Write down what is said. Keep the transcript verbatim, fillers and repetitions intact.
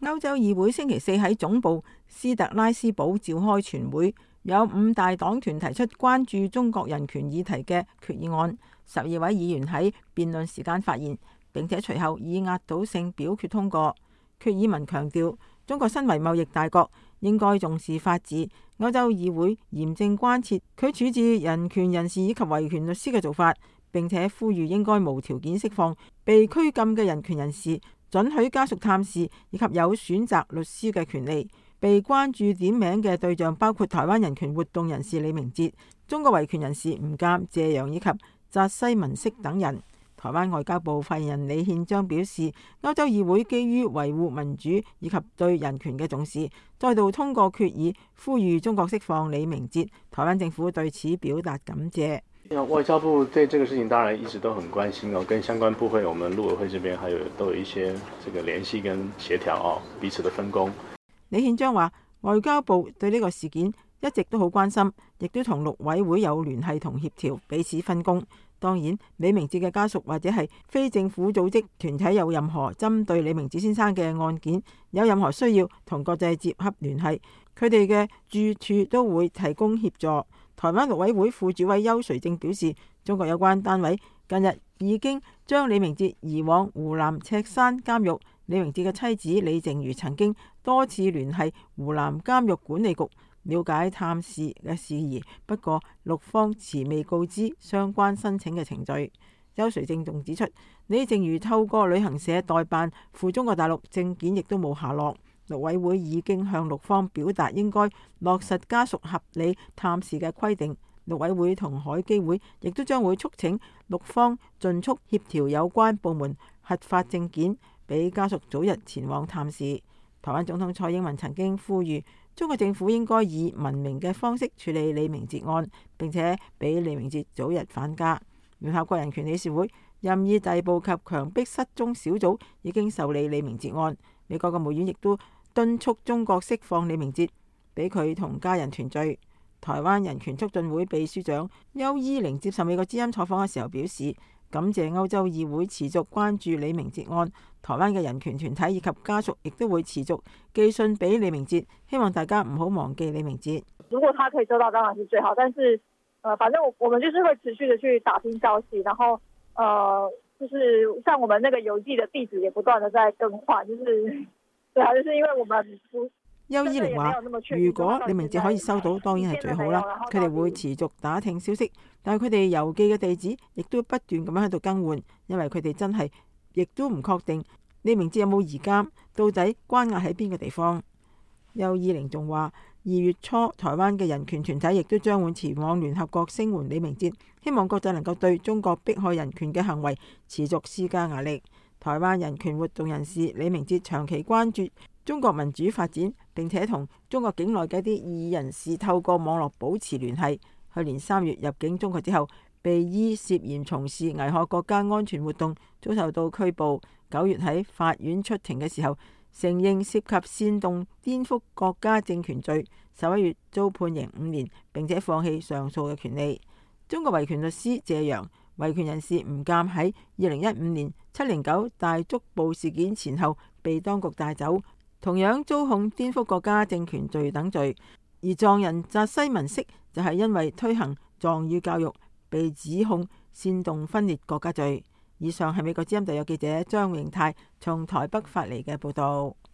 歐洲議會星期四喺總部斯特拉斯堡召開全會，有五大黨團提出關注中國人權議題嘅決議案，十二位議員喺辯論時間發言，並且隨後以壓倒性表決通過。決議文強調，中國身為貿易大國，應該重視法治。歐洲議會嚴正關切佢處置人權人士以及維權律師嘅做法，並且呼籲應該無條件釋放被拘禁嘅人權人士，准許家屬探視以及有選擇律師嘅權利。被關注點名嘅對象包括台灣人權活動人士李明哲、中國維權人士吳鑑、謝陽以及扎西文色等人。台灣外交部發言人李憲章表示，歐洲議會基於維護民主以及對人權嘅重視，再度通過決議，呼籲中國釋放李明哲。台灣政府對此表達感謝。 外交部對這個事情當然一直都很關心哦，跟相關部會，我們陸委會這邊還有都有一些這個聯繫跟協調哦，彼此的分工。 李憲章話，外交部對呢個事件一直都好關心，亦都同陸委會有聯繫同協調，彼此分工。當然，李明哲嘅家屬或者係非政府組織團體有任何針對李明哲先生嘅案件，有任何需要同國際接洽聯繫，佢哋嘅駐處都會提供協助。台灣陸委會副主委邱垂正表示，中國有關單位近日已經將李明哲移往湖南赤山監獄。李明哲嘅妻子李靜茹曾經多次聯繫湖南監獄管理局，了解探視嘅事宜，不過陸方遲未告知相關申請嘅程序。邱垂正仲指出，李靜茹透過旅行社代辦赴中國大陸證件亦都冇下落。陸委會已經向陸方表達應該落實家屬合理探視嘅規定。陸委會同海基會亦都將會促請陸方盡速協調有關部門核發證件，俾家屬早日前往探視。台灣總統蔡英文曾經呼籲中國政府應該以文明嘅方式處理李明哲案，並且俾李明哲早日返家。聯合國人權理事會任意逮捕及強迫失蹤小組已經受理李明哲案。美國國務院亦都敦促中國釋放李明哲，俾佢同家人團聚。台灣人權促進會秘書長邱伊翎接受美國之音採訪嘅時候表示，感謝歐洲議會持續關注李明哲案，台灣嘅人權團體以及家屬亦都會持續寄信俾李明哲，希望大家唔好忘記李明哲。 如果他可以收到當然是最好，但是，呃，反正我我們就是會持續的去打聽消息，然後，呃，就是像我們那個郵寄的地址也不斷的在更換，就是，對啊，就是因為我們不。 邱伊翎話，如果李明哲可以收到，當然係最好啦。佢哋會持續打聽消息，但係佢哋郵寄嘅地址亦都不斷咁樣喺度更換，因為佢哋真係亦都唔確定李明哲有冇移監，到底關押喺邊個地方。邱伊翎仲話，二月初台灣嘅人權團體亦都將會前往聯合國聲援李明哲，希望國際能夠對中國迫害人權嘅行為持續施加壓力。台灣人權活動人士李明哲長期關注中國民主發展，並且同中國境內嘅一啲異議人士透過網絡保持聯繫。去年三月入境中國之後，被依涉嫌從事危害國家安全活動遭受到拘捕。九月喺法院出庭嘅時候，承認涉及煽動顛覆國家政權罪。十一月遭判刑五年，並且放棄上訴嘅權利。中國維權律師謝陽、維權人士吳鑑喺二零一五年七零九大捉捕事件前後被當局帶走，同樣遭控顛覆國家政權罪等罪。而藏人扎西文色就係因為推行藏語教育，被指控煽動分裂國家罪。以上係美國之音特約記者張永泰從台北發嚟嘅報道。